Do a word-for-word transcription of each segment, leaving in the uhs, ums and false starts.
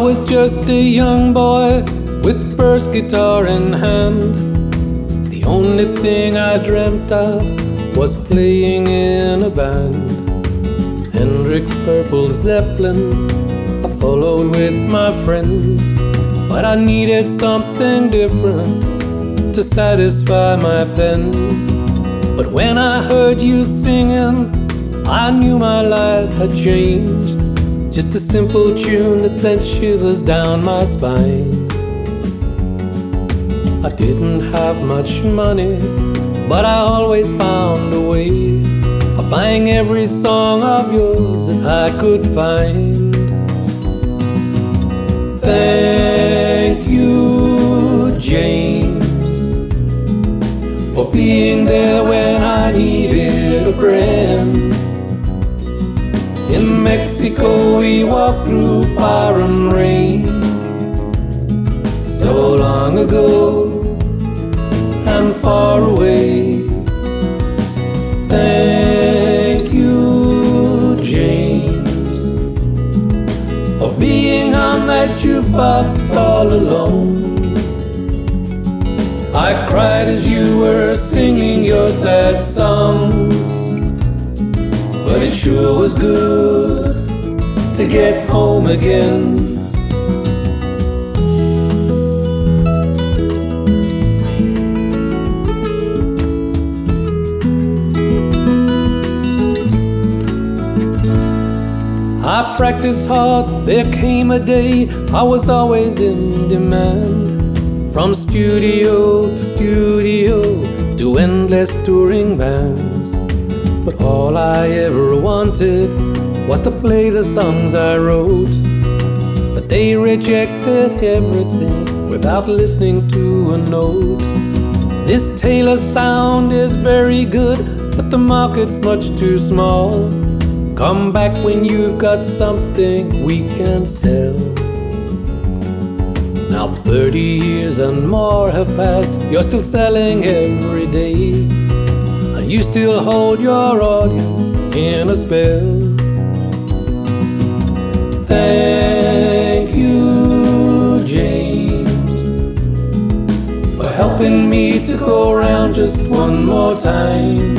was just a young boy with first guitar in hand. The only thing I dreamt of was playing in a band. Hendrix, Purple, Zeppelin, I followed with my friends. But I needed something different to satisfy my pen. But when I heard you singing, I knew my life had changed. Just a simple tune that sent shivers down my spine. I didn't have much money, but I always found a way of buying every song of yours that I could find. Thank you, James, for being there when I needed a friend. In Mexico we walked through fire and rain, so long ago and far away. Thank you, James, for being on that jukebox all alone. I cried as you were singing your sad songs, but it sure was good to get home again. I practiced hard, there came a day I was always in demand. From studio to studio to endless touring bands. But all I ever wanted was to play the songs I wrote. But they rejected everything without listening to a note. This Taylor sound is very good, but the market's much too small. Come back when you've got something we can sell. Now thirty years and more have passed, you're still selling every day, and you still hold your audience in a spell. Thank you, James, for helping me to go around just one more time.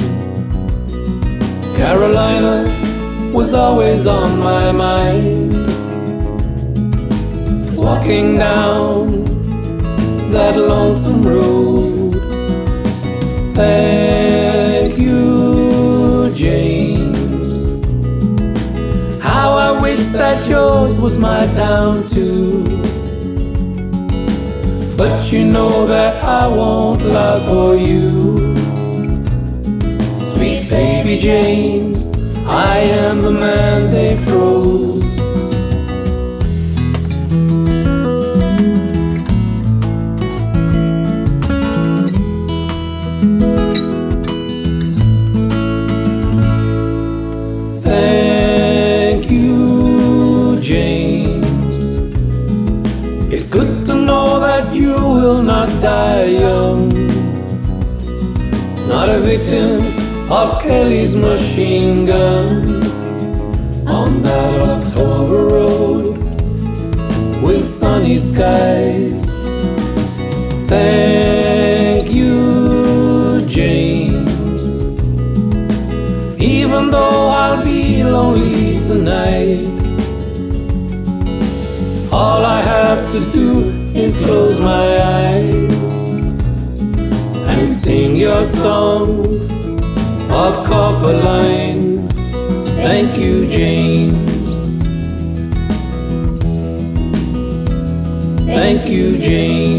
Carolina was always on my mind. Walking down that lonesome road. Thank you, James. How I wish that yours was my town too. But you know that I won't lie for you. Sweet baby James, I am the man they froze. Thank you, James. It's good to know that you will not die young, not a victim of Kelly's machine gun. On that October road with sunny skies. Thank you, James. Even though I'll be lonely tonight, all I have to do is close my eyes and sing your song of Copperline. Thank you, James. Thank you, James.